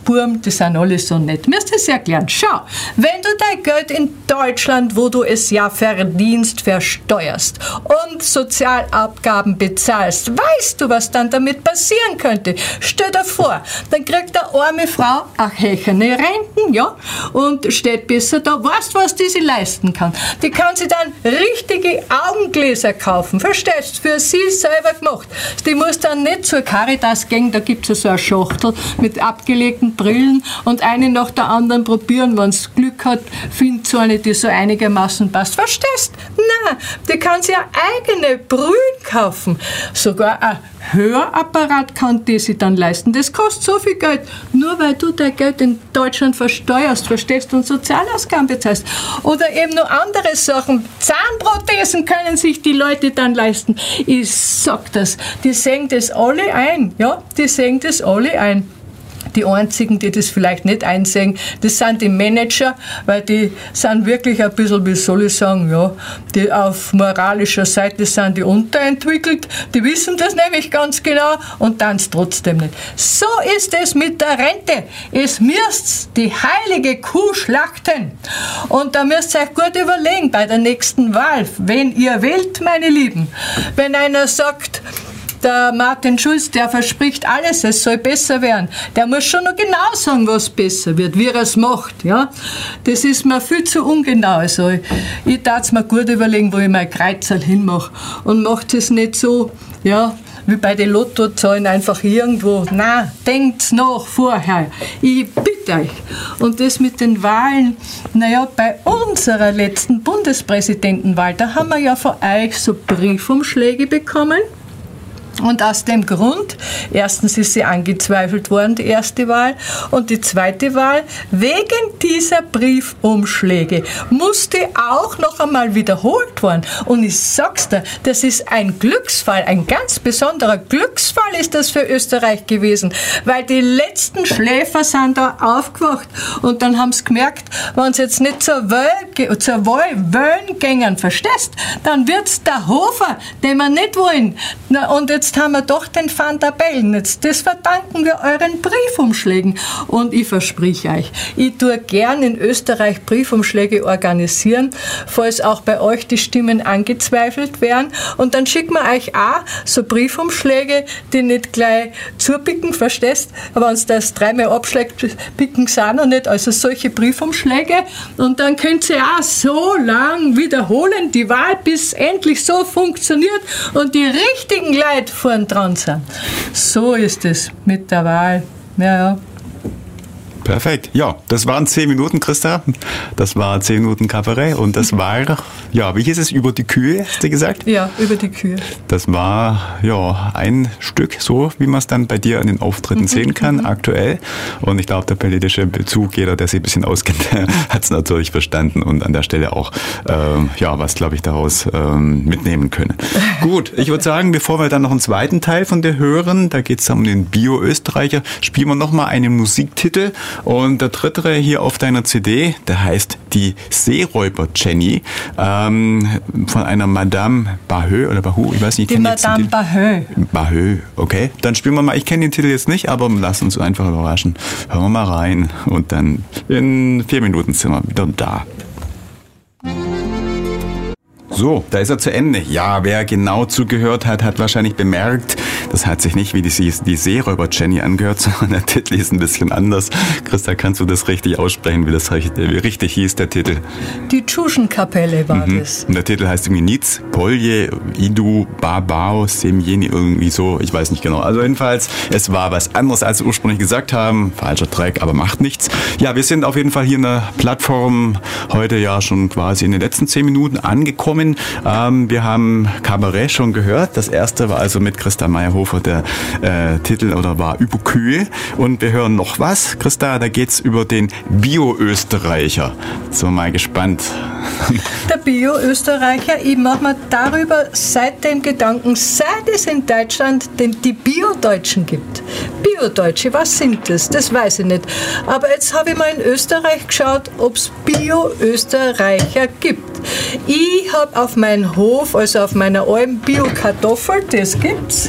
Burm, die sind alle so nett. Mir ist das erklären. Schau, wenn du dein Geld in Deutschland, wo du es ja verdienst, versteuerst und Sozialabgaben bezahlst, weißt du, was dann damit passieren könnte? Stell dir vor, dann kriegt eine arme Frau auch hecherne Renten, ja, und steht besser da. Weißt du, was die sich leisten kann? Die kann sich dann richtige Augengläser kaufen, verstehst du, für sie selber gemacht. Die muss dann nicht zur Caritas gehen, da gibt es so eine Schachtel mit abgelegten Brillen und eine nach der anderen probieren. Wenn es Glück hat, findet so eine, die so einigermaßen passt. Verstehst? Nein, die kann sich eine eigene Brille kaufen. Sogar ein Hörapparat kann die sich dann leisten. Das kostet so viel Geld, nur weil du dein Geld in Deutschland versteuerst, verstehst, und Sozialausgaben bezahlst. Oder eben noch andere Sachen. Zahnprothesen können sich die Leute dann leisten. Ich sag das, die sehen das alle ein. Ja, die sehen das alle ein. Die einzigen, die das vielleicht nicht einsehen, das sind die Manager, weil die sind wirklich ein bisschen, wie soll ich sagen, ja, die auf moralischer Seite sind die unterentwickelt, die wissen das nämlich ganz genau und dann es trotzdem nicht. So ist es mit der Rente. Es müsst die heilige Kuh schlachten. Und da müsst ihr euch gut überlegen bei der nächsten Wahl, wen ihr wählt, meine Lieben. Wenn einer sagt, der Martin Schulz, der verspricht alles, es soll besser werden. Der muss schon noch genau sagen, was besser wird, wie er es macht. Ja? Das ist mir viel zu ungenau. Also ich darf es mir gut überlegen, wo ich mein Kreuzerl hinmache. Und macht es nicht so, ja, wie bei den Lottozahlen einfach irgendwo. Nein, denkt's nach vorher. Ich bitte euch. Und das mit den Wahlen, naja, bei unserer letzten Bundespräsidentenwahl, da haben wir ja von euch so Briefumschläge bekommen. Und aus dem Grund, erstens ist sie angezweifelt worden, die erste Wahl, und die zweite Wahl, wegen dieser Briefumschläge, musste auch noch einmal wiederholt worden. Und ich sag's dir, das ist ein Glücksfall, ein ganz besonderer Glücksfall ist das für Österreich gewesen, weil die letzten Schläfer sind da aufgewacht und dann haben sie gemerkt, wenn sie jetzt nicht zur Wahl wählen gingen, verstehst, dann wird's der Hofer, den wir nicht wollen. Und jetzt haben wir doch den Van der Bellen. Jetzt, das verdanken wir euren Briefumschlägen. Und ich verspreche euch, ich tue gern in Österreich Briefumschläge organisieren, falls auch bei euch die Stimmen angezweifelt werden. Und dann schicken wir euch auch so Briefumschläge, die nicht gleich zupicken, verstehst? Aber wenn es das dreimal abschlägt, picken sie auch noch nicht. Also solche Briefumschläge. Und dann könnt ihr auch so lang wiederholen, die Wahl, bis endlich so funktioniert und die richtigen Leute vorn dran sind. So ist es mit der Wahl. Ja. Perfekt. Ja, das waren 10 Minuten, Christa. Das war 10 Minuten Kabarett und das war, ja, wie hieß es, über die Kühe, hast du gesagt? Ja, über die Kühe. Das war, ja, ein Stück, so wie man es dann bei dir an den Auftritten sehen kann, aktuell. Und ich glaube, der politische Bezug, jeder, der sich ein bisschen auskennt, hat es natürlich verstanden und an der Stelle auch, ja, was, glaube ich, daraus mitnehmen können. Gut, ich würde sagen, bevor wir dann noch einen zweiten Teil von dir hören, da geht es um den Bio-Österreicher, spielen wir nochmal einen Musiktitel. Und der dritte hier auf deiner CD, der heißt Die Seeräuber Jenny, von einer Madame Bahö oder Bahu, ich weiß nicht. Die Madame Bahö. Bahö, okay. Dann spielen wir mal, ich kenne den Titel jetzt nicht, aber lass uns einfach überraschen. Hören wir mal rein und dann in 4 Minuten sind wir wieder da. So, da ist er zu Ende. Ja, wer genau zugehört hat, hat wahrscheinlich bemerkt, das hat sich nicht wie die Seeräuber Jenny angehört, sondern der Titel ist ein bisschen anders. Christa, kannst du das richtig aussprechen, wie richtig hieß der Titel? Die Tschuschenkapelle war das. Und der Titel heißt irgendwie Nitz, Polje, Idu, Babao, Semjeni, irgendwie so, ich weiß nicht genau. Also jedenfalls, es war was anderes, als wir ursprünglich gesagt haben. Falscher Track, aber macht nichts. Ja, wir sind auf jeden Fall hier in der Plattform heute ja schon quasi in den letzten 10 Minuten angekommen. Wir haben Kabarett schon gehört. Das erste war also mit Christa Meyerhofer der Titel oder war über Kühe. Und wir hören noch was. Christa, da geht's über den Bio-Österreicher. So, mal gespannt. Der Bio-Österreicher, ich mache mir darüber seitdem Gedanken, seit es in Deutschland die Bio-Deutschen gibt. Bio-Deutsche, was sind das? Das weiß ich nicht. Aber jetzt habe ich mal in Österreich geschaut, ob es Bio-Österreicher gibt. Ich habe auf meinem Hof, also auf meiner alten Bio-Kartoffel, das gibt's,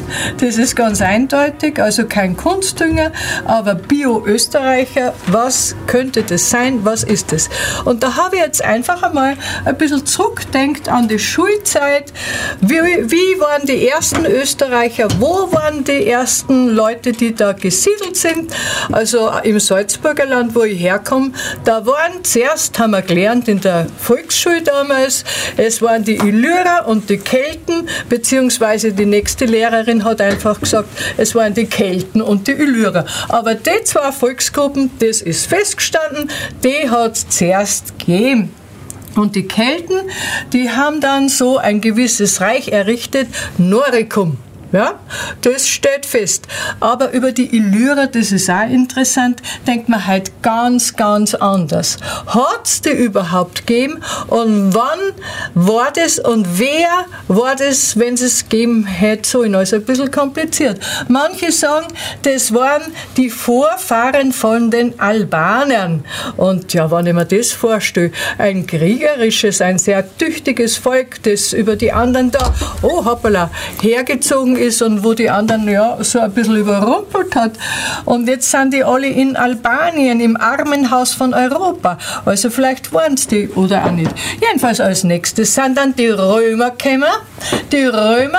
Das ist ganz eindeutig, also kein Kunstdünger, aber Bio-Österreicher. Was könnte das sein? Was ist das? Und da habe ich jetzt einfach einmal ein bisschen zurückgedenkt an die Schulzeit. Wie waren die ersten Österreicher? Wo waren die ersten Leute, die da gesiedelt sind? Also im Salzburger Land, wo ich herkomme, da waren zuerst, haben wir gelernt in der Volksschule damals, es waren die Illyrer und die Kelten, beziehungsweise die nächste Lehrerin hat einfach gesagt, es waren die Kelten und die Illyrer. Aber die zwei Volksgruppen, das ist festgestanden, die hat es zuerst gegeben. Und die Kelten, die haben dann so ein gewisses Reich errichtet, Noricum. Ja, das steht fest. Aber über die Illyrer, das ist auch interessant, denkt man halt ganz, ganz anders. Hat es die überhaupt gegeben? Und wann war das? Und wer war das, wenn es gegeben hätte sollen? Also ein bisschen kompliziert. Manche sagen, das waren die Vorfahren von den Albanern. Und ja, wenn ich mir das vorstelle, ein kriegerisches, ein sehr tüchtiges Volk, das über die anderen da, oh hoppala, hergezogen ist und wo die anderen ja so ein bisschen überrumpelt hat. Und jetzt sind die alle in Albanien, im Armenhaus von Europa. Also vielleicht waren es die oder auch nicht. Jedenfalls als nächstes sind dann die Römer gekommen. Die Römer,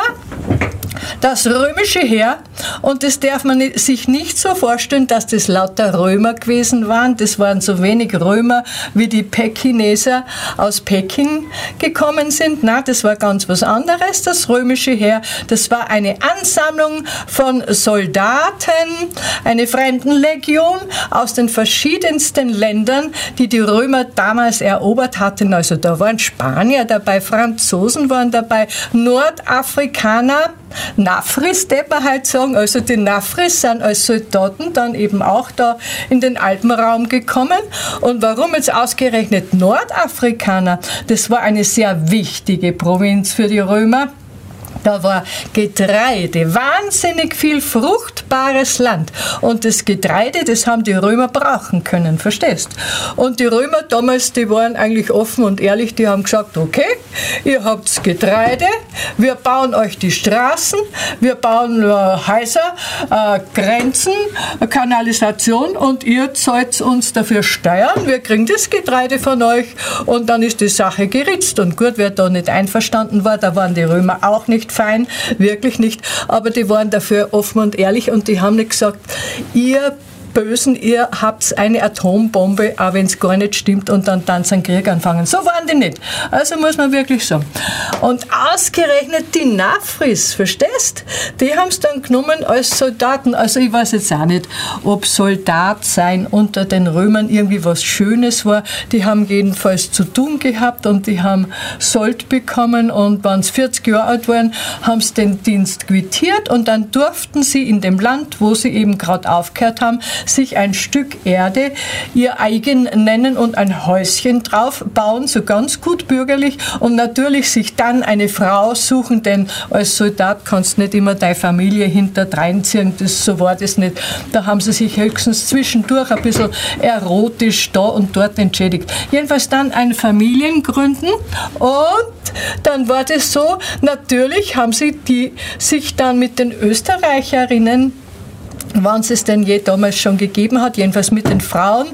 das römische Heer, und das darf man sich nicht so vorstellen, dass das lauter Römer gewesen waren. Das waren so wenig Römer, wie die Pekineser aus Peking gekommen sind. Nein, das war ganz was anderes, das römische Heer. Das war eine Ansammlung von Soldaten, eine Fremdenlegion aus den verschiedensten Ländern, die die Römer damals erobert hatten. Also da waren Spanier dabei, Franzosen waren dabei, Nordafrikaner, Nafris, darf man halt sagen. Also die Nafris sind als Soldaten dann eben auch da in den Alpenraum gekommen. Und warum jetzt ausgerechnet Nordafrikaner? Das war eine sehr wichtige Provinz für die Römer. Da war Getreide, wahnsinnig viel fruchtbares Land. Und das Getreide, das haben die Römer brauchen können, verstehst? Und die Römer damals, die waren eigentlich offen und ehrlich, die haben gesagt, okay, ihr habt Getreide, wir bauen euch die Straßen, wir bauen Häuser, Grenzen, Kanalisation und ihr zahlt uns dafür Steuern, wir kriegen das Getreide von euch und dann ist die Sache geritzt. Und gut, wer da nicht einverstanden war, da waren die Römer auch nicht fein, wirklich nicht, aber die waren dafür offen und ehrlich und die haben nicht gesagt, ihr Bösen, ihr habt eine Atombombe, auch wenn es gar nicht stimmt und dann einen Krieg anfangen. So waren die nicht. Also muss man wirklich sagen. Und ausgerechnet die Nafris, verstehst? Die haben es dann genommen als Soldaten. Also ich weiß jetzt auch nicht, ob Soldat sein unter den Römern irgendwie was Schönes war. Die haben jedenfalls zu tun gehabt und die haben Sold bekommen und wenn sie 40 Jahre alt waren, haben sie den Dienst quittiert und dann durften sie in dem Land, wo sie eben gerade aufgehört haben, sich ein Stück Erde ihr eigen nennen und ein Häuschen drauf bauen, so ganz gut bürgerlich und natürlich sich dann eine Frau suchen, denn als Soldat kannst du nicht immer deine Familie hinterdreinziehen, so war das nicht. Da haben sie sich höchstens zwischendurch ein bisschen erotisch da und dort entschädigt. Jedenfalls dann ein Familien gründen und dann war das so, natürlich haben sie sich dann mit den Österreicherinnen, wann es denn je damals schon gegeben hat, jedenfalls mit den Frauen,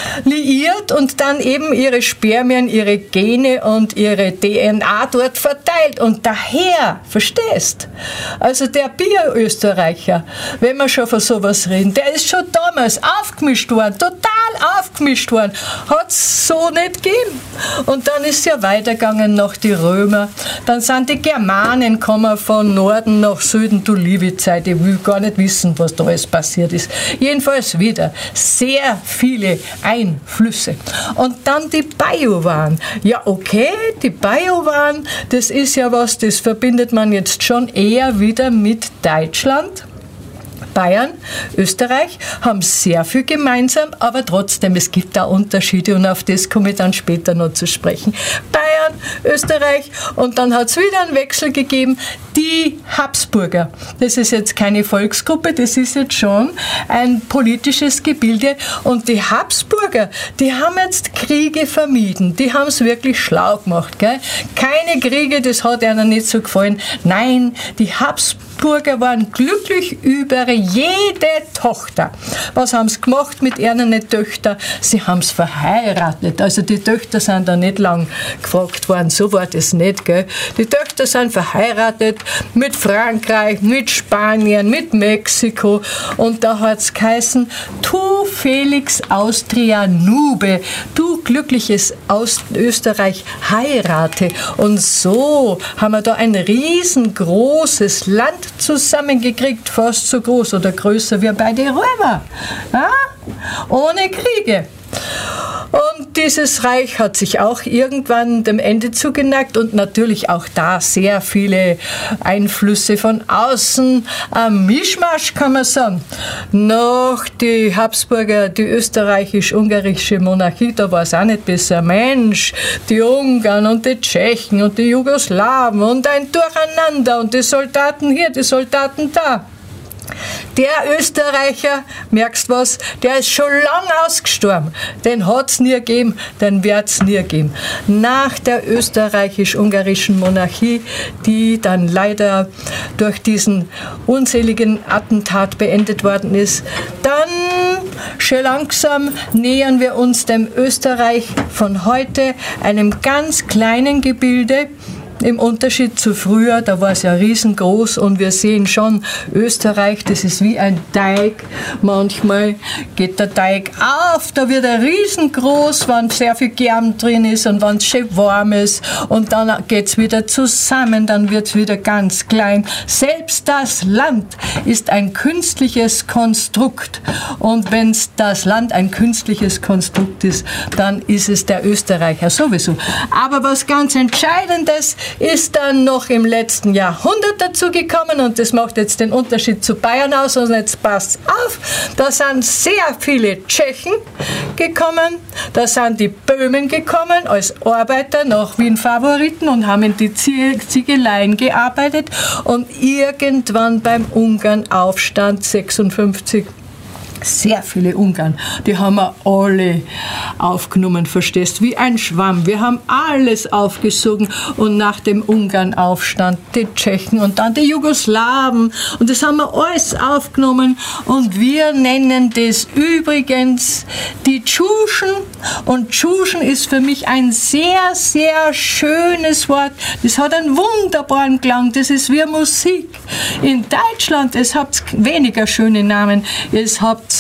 liiert und dann eben ihre Spermien, ihre Gene und ihre DNA dort verteilt. Und daher, verstehst? Also der Bio-Österreicher, wenn wir schon von sowas reden, der ist schon damals aufgemischt worden, total aufgemischt worden. Hat es so nicht gegeben. Und dann ist es ja weitergegangen nach die Römer. Dann sind die Germanen gekommen von Norden nach Süden, du liebe Zeit, ich will gar nicht wissen, was da alles passiert ist. Jedenfalls wieder sehr viele Einflüsse. Und dann die Biowaren. Ja, okay, die Biowaren, das ist ja was, das verbindet man jetzt schon eher wieder mit Deutschland. Bayern, Österreich haben sehr viel gemeinsam, aber trotzdem, es gibt da Unterschiede und auf das komme ich dann später noch zu sprechen. Bayern, Österreich und dann hat es wieder einen Wechsel gegeben. Die Die Habsburger, das ist jetzt keine Volksgruppe, das ist jetzt schon ein politisches Gebilde. Und die Habsburger, die haben jetzt Kriege vermieden. Die haben es wirklich schlau gemacht. Gell? Keine Kriege, das hat ihnen nicht so gefallen. Nein, die Habsburger waren glücklich über jede Tochter. Was haben sie gemacht mit ihren Töchtern? Sie haben es verheiratet. Also die Töchter sind da nicht lang gefragt worden. So war das nicht. Gell? Die Töchter sind verheiratet mit Frankreich, mit Spanien, mit Mexiko. Und da hat es geheißen, tu Felix Austria nube, du glückliches Österreich heirate. Und so haben wir da ein riesengroßes Land zusammengekriegt, fast so groß oder größer wie bei den Römern. Ja? Ohne Kriege. Und dieses Reich hat sich auch irgendwann dem Ende zugeneigt und natürlich auch da sehr viele Einflüsse von außen. Ein Mischmasch kann man sagen. Noch die Habsburger, die österreichisch-ungarische Monarchie, da war es auch nicht besser. Mensch, die Ungarn und die Tschechen und die Jugoslawen und ein Durcheinander und die Soldaten hier, die Soldaten da. Der Österreicher, merkst was, der ist schon lang ausgestorben. Den hat's nie gegeben, den wird's nie geben. Nach der österreichisch-ungarischen Monarchie, die dann leider durch diesen unseligen Attentat beendet worden ist, dann schon langsam nähern wir uns dem Österreich von heute, einem ganz kleinen Gebilde. Im Unterschied zu früher, da war es ja riesengroß und wir sehen schon, Österreich, das ist wie ein Teig. Manchmal geht der Teig auf, da wird er riesengroß, wenn sehr viel Germ drin ist und wenn es schön warm ist. Und dann geht es wieder zusammen, dann wird es wieder ganz klein. Selbst das Land ist ein künstliches Konstrukt. Und wenn das Land ein künstliches Konstrukt ist, dann ist es der Österreicher sowieso. Aber was ganz Entscheidendes ist dann noch im letzten Jahrhundert dazugekommen und das macht jetzt den Unterschied zu Bayern aus. Und jetzt passt auf, da sind sehr viele Tschechen gekommen, da sind die Böhmen gekommen als Arbeiter nach Wien-Favoriten und haben in die Ziegeleien gearbeitet und irgendwann beim Ungarnaufstand 56 sehr viele Ungarn, die haben wir alle aufgenommen, verstehst, wie ein Schwamm. Wir haben alles aufgesogen und nach dem Ungarnaufstand die Tschechen und dann die Jugoslawen und das haben wir alles aufgenommen und wir nennen das übrigens die Tschuschen und Tschuschen ist für mich ein sehr, sehr schönes Wort. Das hat einen wunderbaren Klang, das ist wie Musik. In Deutschland, es habt weniger schöne Namen, es habt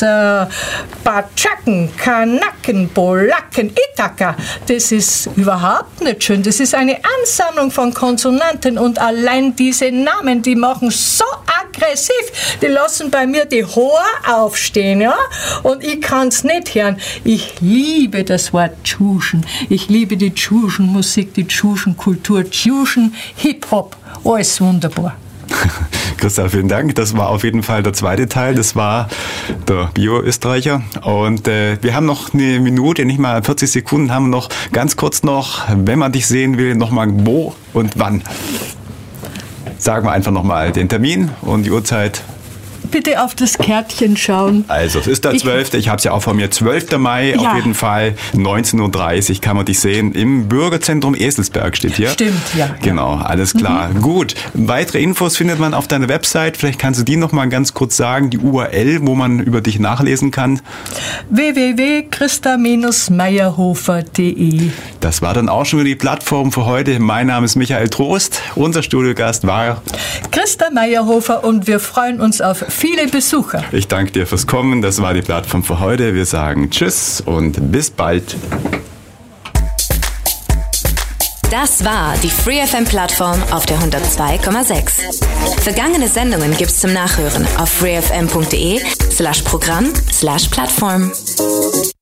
Batschaken, Kanaken, Polacken, Ithaka. Das ist überhaupt nicht schön. Das ist eine Ansammlung von Konsonanten und allein diese Namen, die machen so aggressiv, die lassen bei mir die Haare aufstehen, ja? Und ich kann es nicht hören. Ich liebe das Wort Tschuschen. Ich liebe die Tschuschen-Musik, die Tschuschen-Kultur, Tschuschen-Hip-Hop. Alles wunderbar. Christa, vielen Dank. Das war auf jeden Fall der zweite Teil. Das war der Bio-Österreicher. Und wir haben noch eine Minute, nicht mal 40 Sekunden, haben wir noch ganz kurz noch, wenn man dich sehen will, nochmal wo und wann. Sagen wir einfach nochmal den Termin und die Uhrzeit. Bitte auf das Kärtchen schauen. Also, es ist der 12. Ich habe es ja auch von mir. 12. Mai, ja. Auf jeden Fall, 19.30 Uhr kann man dich sehen. Im Bürgerzentrum Eselsberg steht hier. Stimmt, ja. Genau, alles klar. Gut, weitere Infos findet man auf deiner Website. Vielleicht kannst du die noch mal ganz kurz sagen, die URL, wo man über dich nachlesen kann. www.christa-meyerhofer.de. Das war dann auch schon wieder die Plattform für heute. Mein Name ist Michael Trost. Unser Studiogast war Christa Meyerhofer und wir freuen uns auf viele Besucher. Ich danke dir fürs Kommen. Das war die Plattform für heute. Wir sagen Tschüss und bis bald. Das war die FreeFM-Plattform auf der 102,6. Vergangene Sendungen gibt's zum Nachhören auf freefm.de/Programm/Plattform.